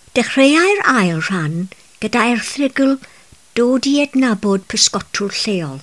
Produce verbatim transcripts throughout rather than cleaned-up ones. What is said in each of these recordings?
Dechreuai'r ail rhan gyda erthygl Dod i adnabod pysgotwr lleol.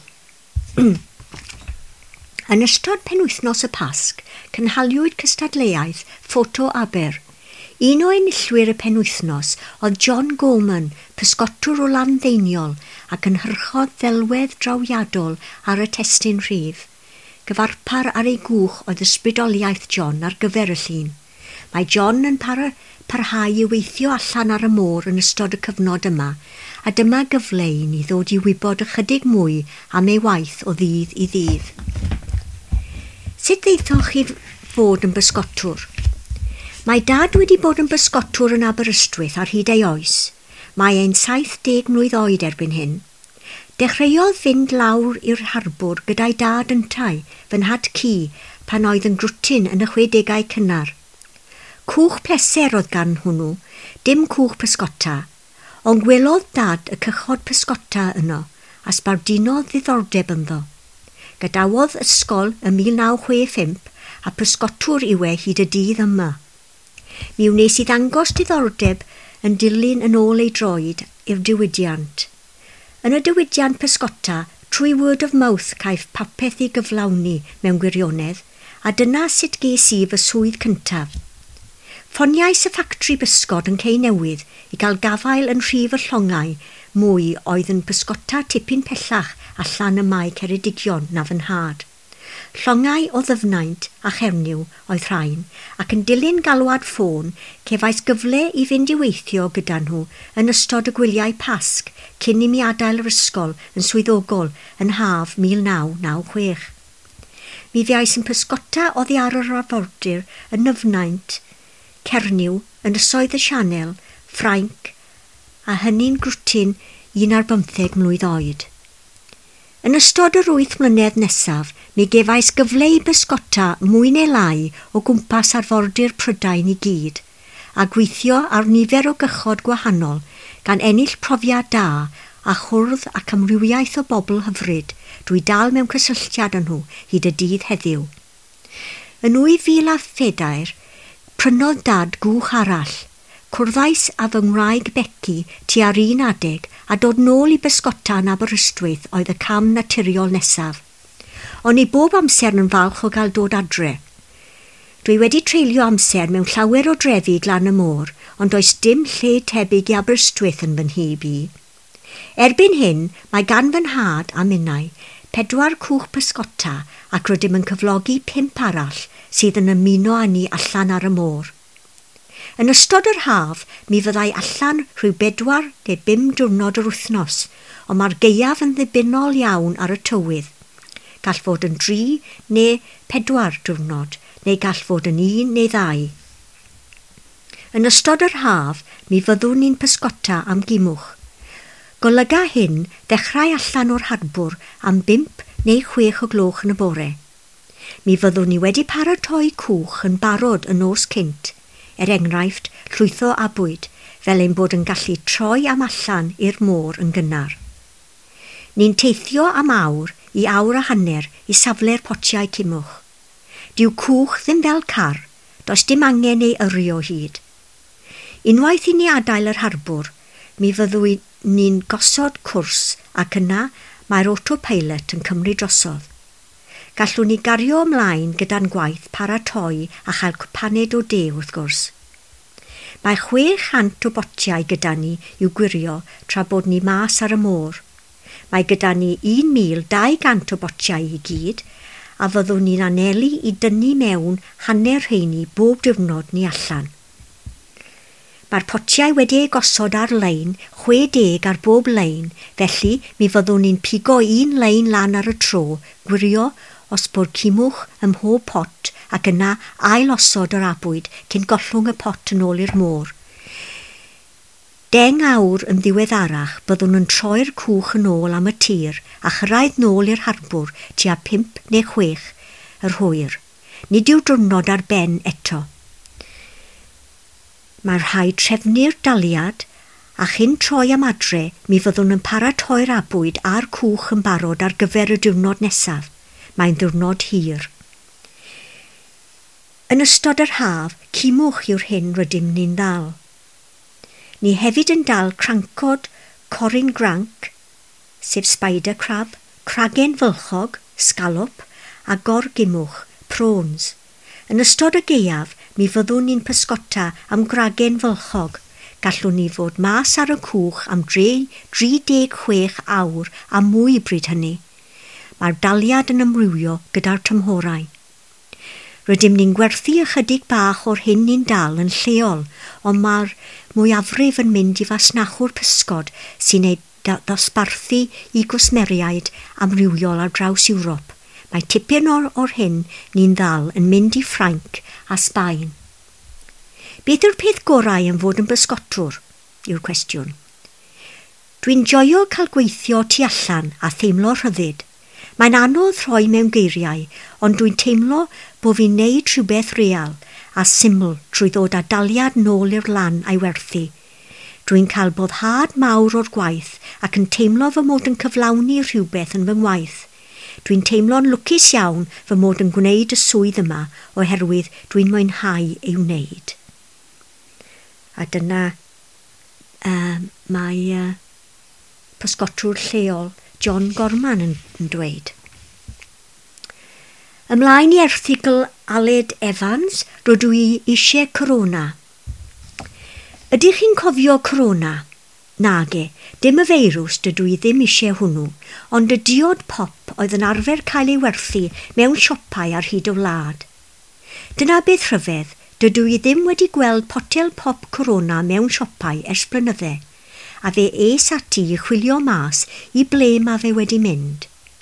Yn ystod penwythnos y Pasg, cynhaliwyd cystadleuaeth Ffoto Aber. Un o enillwyr y penwythnos oedd John Gorman, pysgotwr o Landdeiniol ac yn hyrchodd ddelwedd drawiadol ar y testun rhif. Gyfarpar ar ei gwch oedd ysbrydoliaeth John ar gyfer y llun. Mae John yn para, parhau i weithio allan ar y môr yn ystod y cyfnod yma, a dyma gyfle i ni ddod i wybod ychydig mwy am ei waith o ddydd i ddydd. Sut ddeithoch chi fod yn bysgotwr? Mae dad wedi bod yn bysgotwr yn Aberystwyth ar hyd ei oes. Mae e'n saith deg mlwydd oed erbyn hyn. Dechreuodd fynd lawr i'r harbwr gyda'i dad yntau, fy nhad Ci, pan oedd yn grwtyn yn y chwedegau cynnar. Cwch pleser oedd gan hwnnw, dim cwch pysgota, ond gwelodd dad y cychod pysgota yno, a sbardinodd ddiddordeb ynddo. Gadawodd ysgol ym mil naw chwech pump a pysgotwr yw e hyd y dydd yma. Mi wnes i ddangos diddordeb yn dilyn yn ôl ei droed i'r diwydiant. Yn y diwydiant pysgota, trwy word of mouth caiff papeth i gyflawni mewn gwirionedd, a dyna sut ges i fy swydd cyntaf. Ffoniais y ffactri bysgod yn Cei Newydd i gael gafael yn rhif y llongau mwy oedd yn pysgota tipyn pellach allan y mae Ceredigion na fy nhad. Llongau o ddyfnaint a Cherniw oedd rhain, ac yn dilyn galwad ffôn cefais gyfle i fynd i weithio gyda nhw yn ystod y gwyliau Pasg cyn i mi adael yr ysgol yn swyddogol yn haf mil naw naw chwech. Mi fiais yn pysgota oddi ar yr arfordir yn Nyfnaint, Cerniw, yn ysoedd y Sianel, Ffrainc, a hynny'n grwtyn un ar bymtheg mlwydd oed. Yn ystod yr wyth mlynedd nesaf, mi gefais gyfle i bysgota mwy neu lai o gwmpas arfordir Prydain i gyd, a gweithio ar nifer o gychod gwahanol gan ennill profiad da a chwrdd ac amrywiaeth o bobl hyfryd drwy dal mewn cysylltiad â nhw hyd y dydd heddiw. Yn nwy fil a phedair, prynodd dad gwch arall. Cwrddais a fy ngwraig Becky tua'r un adeg a dod nôl i bysgota yn Aberystwyth oedd y cam naturiol nesaf. Ond i bob amser yn falch o gael dod adre. Dwi wedi treulio amser mewn llawer o drefi glan y môr, ond does dim lle tebyg i Aberystwyth yn fy nhyb i. Erbyn hyn, mae gan fy nhad a minnau pedwar cwch pysgota ac rydym yn cyflogi pimp arall sydd yn ymuno â ni allan ar y môr. Yn ystod yr haf, mi fyddai allan rhyw bedwar neu bum diwrnod yr wythnos, ond mae'r gaeaf yn ddibynol iawn ar y tywydd. Gall fod yn dri neu pedwar diwrnod, neu gall fod yn un neu ddau. Yn ystod yr haf, mi fyddwn ni'n pysgota am gimwch. Golyga hyn ddechrau allan o'r harbwr am bimp neu chwech o gloch yn y bore. Mi fyddwn ni wedi paratoi cwch yn barod yn nos cynt, er enghraifft llwytho a bwyd, fel ein bod yn gallu troi am allan i'r môr yn gynnar. Ni'n teithio am awr i awr a hanner i safle'r potiau cimwch. Dyw cwch ddim fel car, does dim angen ei yrru o hyd. Unwaith i ni adael yr harbwr, mi fyddwn ni'n gosod cwrs ac yna mae'r autopilot yn cymryd drosodd. Gallwn ni gario ymlaen gyda'n gwaith paratoi a chael cwpaned o de wrth gwrs. Mae chwe chant o botiau gyda ni i'w gwirio tra bod ni mas ar y môr. Mae gyda ni un mil dau gant o botiau i gyd, a fyddwn ni'n anelu i dynnu mewn hanner rheini bob diwrnod ni allan. Mae'r potiau wedi ei gosod ar-lein, chwe deg ar bob lein, felly mi fyddwn ni'n pigo un lein lan ar y tro, gwirio os bod cimwch ym mhob pot ac yna ail osod yr abwyd cyn gollwng y pot yn ôl i'r môr. Deng awr yn ddiweddarach byddwn yn troi'r cwch yn ôl am y tir a chyrraedd nôl i'r harbwr tua pimp neu chwech yr hwyr. Nid yw'r diwrnod ar ben eto. Mae'r rhaid trefnu'r daliad a chyn troi am adre mi fyddwn yn paratoi'r abwyd a'r cwch yn barod ar gyfer y diwrnod nesaf. Mae'n ddiwrnod hir. Yn ystod yr haf, cimwch yw'r hyn rydym ni'n ddal. Ni hefyd yn dal crancod corin granc, sef spider crab, cragen fylchog, scallop, a gorgimwch, prawns. Yn ystod y gaeaf, mi fyddwn ni'n pysgota am gragen fylchog. Gallwn ni fod mas ar y cwch am dri deg chwech awr a mwy bryd hynny. Mae'r daliad yn ymrywio gyda'r tymhorau. Rydym ni'n gwerthu ychydig bach o'r hyn ni'n dal yn lleol, ond mae'r mwyafrif yn mynd i fasnachwr pysgod sy'n ei ddosbarthu i gwsmeriaid amrywiol ar draws Ewrop. Mae tipyn o'r, or hyn ni'n ddal yn mynd i Ffrainc a Sbaen. Beth yw'r peth gorau yn fod yn bysgotwr? Yw'r cwestiwn. Dwi'n joio cael gweithio tu allan a theimlo rhyddid. Mae'n anodd rhoi mewn geiriau, ond dwi'n teimlo bod fi'n neud rhywbeth real a syml trwy ddod â daliad nôl i'r lan a'i werthu. Dwi'n cael boddhad mawr o'r gwaith ac yn teimlo fy mod yn cyflawni rhywbeth yn fy ngwaith. Dwi'n teimlo'n lwcus iawn fy mod yn gwneud y swydd yma oherwydd dwi'n mwynhau ei wneud. A dyna uh, mae uh, pysgotwr lleol John Gorman yn, yn dweud. Ymlaen i erthigl Aled Evans, rydw i eisiau corona. Ydych chi'n cofio corona? Nage, dim y feirws dydw i ddim eisiau hwnnw, ond y diod pop oedd yn arfer cael ei werthu mewn siopau ar hyd y wlad. Dyna beth rhyfedd, dydw i ddim wedi gweld potel pop corona mewn siopau ers blynydde, a fe es ati i chwilio mas i ble mae fe wedi mynd.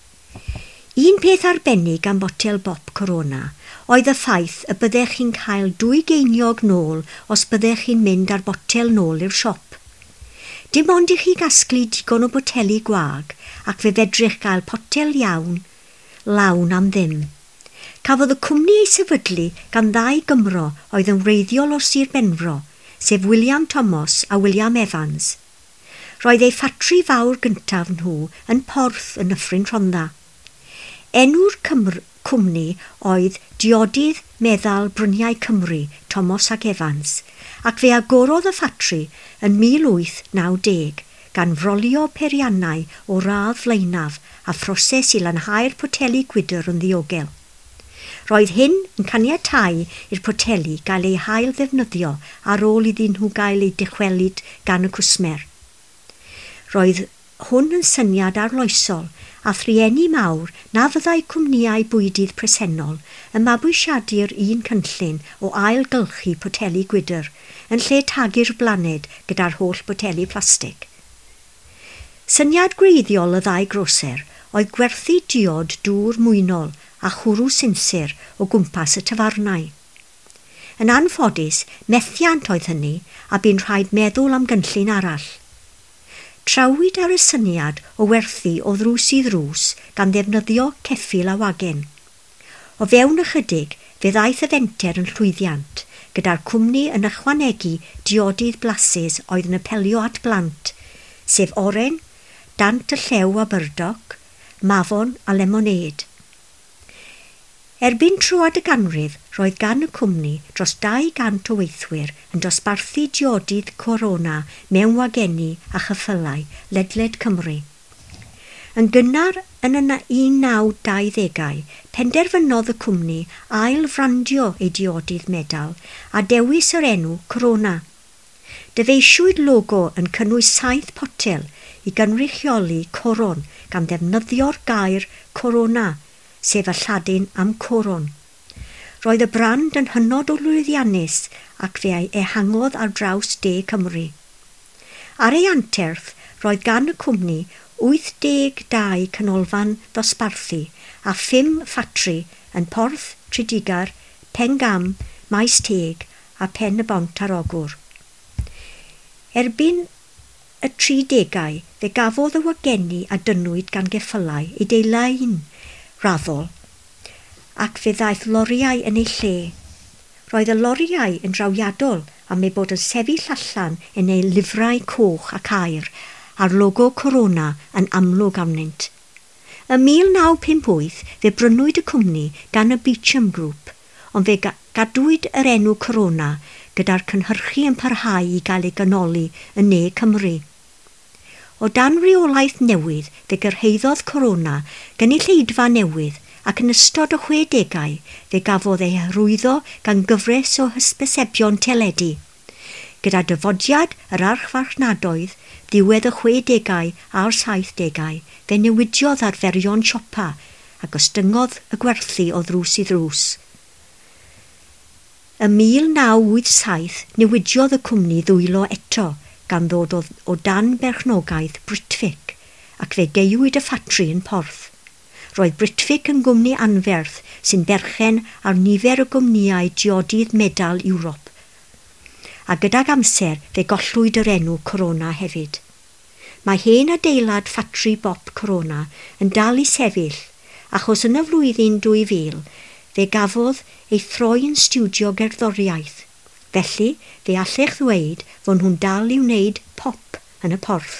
Un peth arbennig am botel pop corona oedd y ffaith y byddech chi'n cael dwy geiniog nôl os byddech chi'n mynd ar botel nôl i'r siop. Dim ond i chi gasglu digon o boteli gwag ac fe fedrech gael potel iawn, lawn am ddim. Cafodd y cwmni ei sefydlu gan ddau Gymro oedd yn wreiddiol o Sir Benfro, sef William Thomas a William Evans. Roedd ei ffatri fawr gyntaf nhw yn Porth yn Nyffryn Rhondda. Enw'r Cymru, cwmni oedd Diodydd Meddal Bryniau Cymru, Thomas ac Evans, ac fe agorodd y ffatri yn mil wyth naw deg gan frolio periannau o radd flaenaf a phroses i lanhau'r poteli gwydr yn ddiogel. Roedd hyn yn caniatáu i'r poteli gael ei hail ddefnyddio ar ôl iddyn nhw gael ei dychwelyd gan y cwsmer. Roedd hwn yn syniad arloesol a thrieni mawr na fyddai cwmnïau bwydydd presennol yn mabwysiadu'r un cynllun o ailgylchu poteli gwydr yn lle tagu'r blaned gyda'r holl boteli plastig. Syniad gwreiddiol y ddau groser oedd gwerthu diod dŵr mwynol a chwrw sinsir o gwmpas y tafarnau. Yn anffodus, methiant oedd hynny a bu'n rhaid meddwl am gynllun arall. Trawyd ar y syniad o werthu o ddrws i ddrws gan ddefnyddio ceffyl a wagen. O fewn ychydig, fe ddaeth y fenter yn llwyddiant, gyda'r cwmni yn ychwanegu diodydd blasus oedd yn apelio at blant, sef oren, dant y llew a byrdoc, mafon a lemonêd. Erbyn troad y ganrif, roedd gan y cwmni dros dau gant o weithwyr yn dosbarthu diodydd corona mewn wageni a chyffylau ledled Cymru. Yn gynnar yn y un naw dau ddegau, penderfynodd y cwmni ail frandio ei diodydd medal a dewis yr enw Corona. Dyfeisiwyd logo yn cynnwys saith potel i gynrychioli coron gan ddefnyddio'r gair Corona, sef y Lladin am coron. Roedd y brand yn hynod o lwyddiannus ac fe ehangodd ar draws de Cymru. Ar ei anterth, roedd gan y cwmni wyth deg dau canolfan ddosbarthu a phum ffatri yn Porth, Trediggar, Pengam, Maes Teg a Pen y Bont ar Ogwr. Erbyn y tri degau, fe gafodd y wageni a dynwyd gan geffylau i deilyn raddol, ac fe ddaeth loriau yn ei lle. Roedd y loriau yn drawiadol am ei bod yn sefyll allan yn ei lifrau coch ac air a'r logo Corona yn amlwg arnynt. Ym mil naw pump wyth fe brynwyd y cwmni gan y Beecham Group, ond fe gadwyd yr enw Corona gyda'r cynhyrchu yn parhau i gael ei ganoli yn ne Cymru. O dan reolaeth newydd fe gyrhaeddodd corona gynulleidfa newydd ac yn ystod y chwedegau fe gafodd ei hyrwyddo gan gyfres o hysbysebion teledu. Gyda dyfodiad yr archfarchnadoedd, diwedd y chwedegau a'r saithdegau, fe newidiodd arferion siopa ac ostyngodd y gwerthu o ddrws i ddrws. Y mil naw wyth saith newidiodd y cwmni ddwylo eto gan ddod o, o dan berchnogaeth Britvic ac fe geiwyd y ffatri yn Porth. Roedd Britvic yn gwmni anferth sy'n berchen ar nifer y gwmnïau diodydd medal Ewrop. A gydag amser fe gollwyd yr enw Corona hefyd. Mae hen adeilad ffatri bop Corona yn dal i sefyll achos yn y flwyddyn dwy fil fe gafodd ei throi yn stiwdio gerddoriaeth. Felly fe allech ddweud fod nhw'n dal i wneud pop yn y Porth.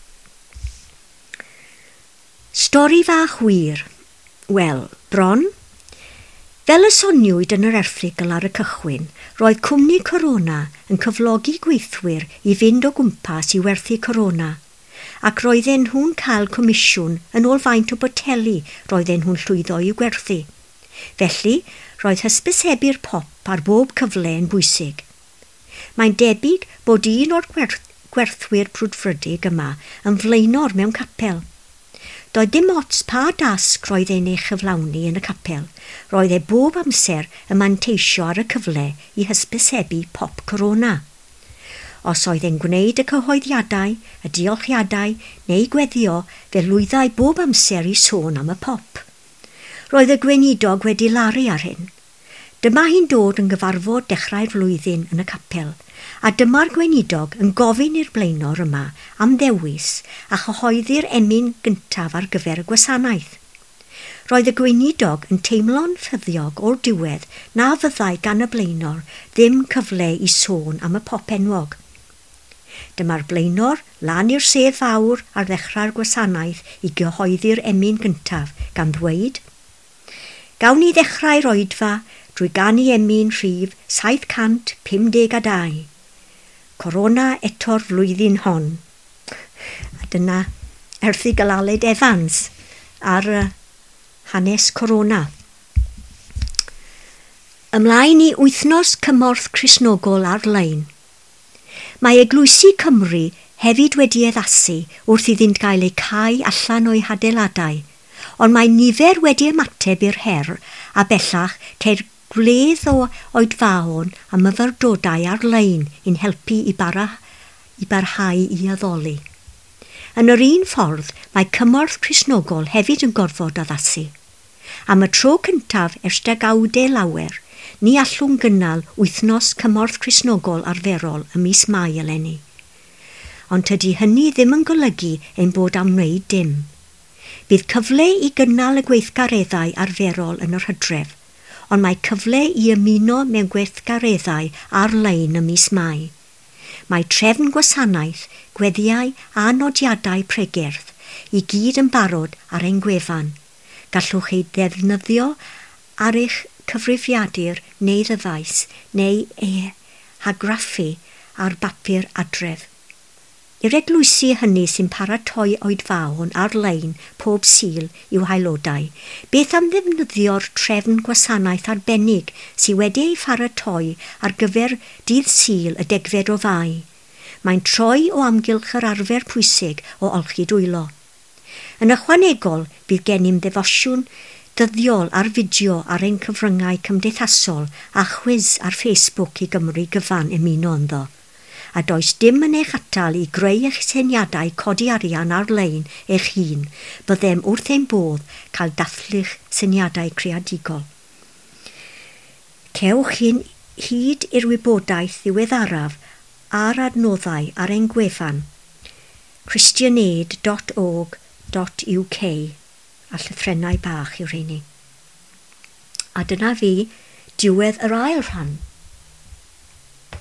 Stori fach wir. Wel, bron. Fel y soniwyd yn yr erthygl ar y cychwyn, roedd cwmni Corona yn cyflogi gweithwyr i fynd o gwmpas i werthu Corona, ac roedden nhw'n cael comisiwn yn ôl faint o boteli roedden nhw'n llwyddo i gwerthu. Felly, roedd hysbysebu'r pop ar bob cyfle yn bwysig. Mae'n debyg bod un o'r gwerth gwerthwyr brwdfrydig yma yn flaenor mewn capel. Doedd dim ots pa dasg roedd e'n ei chyflawni yn y capel, roedd e bob amser y manteisio ar y cyfle i hysbysebu pop Corona. Os oedd e'n gwneud y cyhoeddiadau, y diolchiadau neu gweddio, fe lwyddai bob amser i sôn am y pop. Roedd y gweinidog wedi laru ar hyn. Dyma hi'n dod yn gyfarfod dechrau'r flwyddyn yn y capel, a dyma'r gweinidog yn gofyn i'r blaenor yma am ddewis a chyhoeddi'r emyn gyntaf ar gyfer y gwasanaeth. Roedd y gweinidog yn teimlo'n ffyddiog o'r diwedd na fyddai gan y blaenor ddim cyfle i sôn am y pop enwog. Dyma'r blaenor lan i'r sedd fawr ar ddechrau'r gwasanaeth i gyhoeddi'r emyn gyntaf gan ddweud: Gawn ni ddechrau'r oedfa drwy ganu emyn rhif saith cant pum deg a dau. Corona eto'r flwyddyn hon. A dyna erthygl Aled Evans ar uh, hanes Corona. Ymlaen i wythnos cymorth Cristnogol ar-lein. Mae Eglwysi Cymru hefyd wedi addasu wrth iddynt gael eu cau allan o'i hadeiladau, ond mae nifer wedi ymateb i'r her a bellach ceir gwledd o oedfaon a myfyrdodau ar-lein i'n helpu i, bara, i barhau i addoli. Yn yr un ffordd, mae cymorth Cristnogol hefyd yn gorfod addasu. Am y tro cyntaf ers degawdau lawer, ni allwn gynnal wythnos cymorth Cristnogol arferol ym mis Mai eleni. Ond tydi hynny ddim yn golygu ein bod am wneud dim. Bydd cyfle i gynnal y gweithgareddau arferol yn yr Hydref, ond mae cyfle i ymuno mewn gweithgareddau ar-lein ym mis Mai. Mae trefn gwasanaeth, gweddiau a nodiadau pregerdd i gyd yn barod ar ein gwefan. Gallwch ei ddefnyddio ar eich cyfrifiadur neu ddyfais neu ei hagraffu ar bapur adref. I'r eglwysi hynny sy'n paratoi oedfaon ar-lein pob sul i'w haelodau, beth am ddefnyddio'r trefn gwasanaeth arbennig sydd wedi ei pharatoi ar gyfer dydd sul y degfed o Fai. Mae'n troi o amgylch yr arfer pwysig o olchi dwylo. Yn ychwanegol, bydd gennym ddefosiwn dyddiol ar fideo ar ein cyfryngau cymdeithasol a chwiz ar Facebook i Gymru gyfan ymuno ynddo. A does dim yn eich atal i greu eich syniadau codi arian ar-lein eich hun, byddem wrth ein bodd cael dathlu'ch syniadau creadigol. Cewch hyn hyd i'r wybodaeth ddiweddaraf a'r adnoddau ar ein gwefan christianaid dot org dot U K a llythrennau bach yw'r rheini. A dyna fi diwedd yr ail rhan.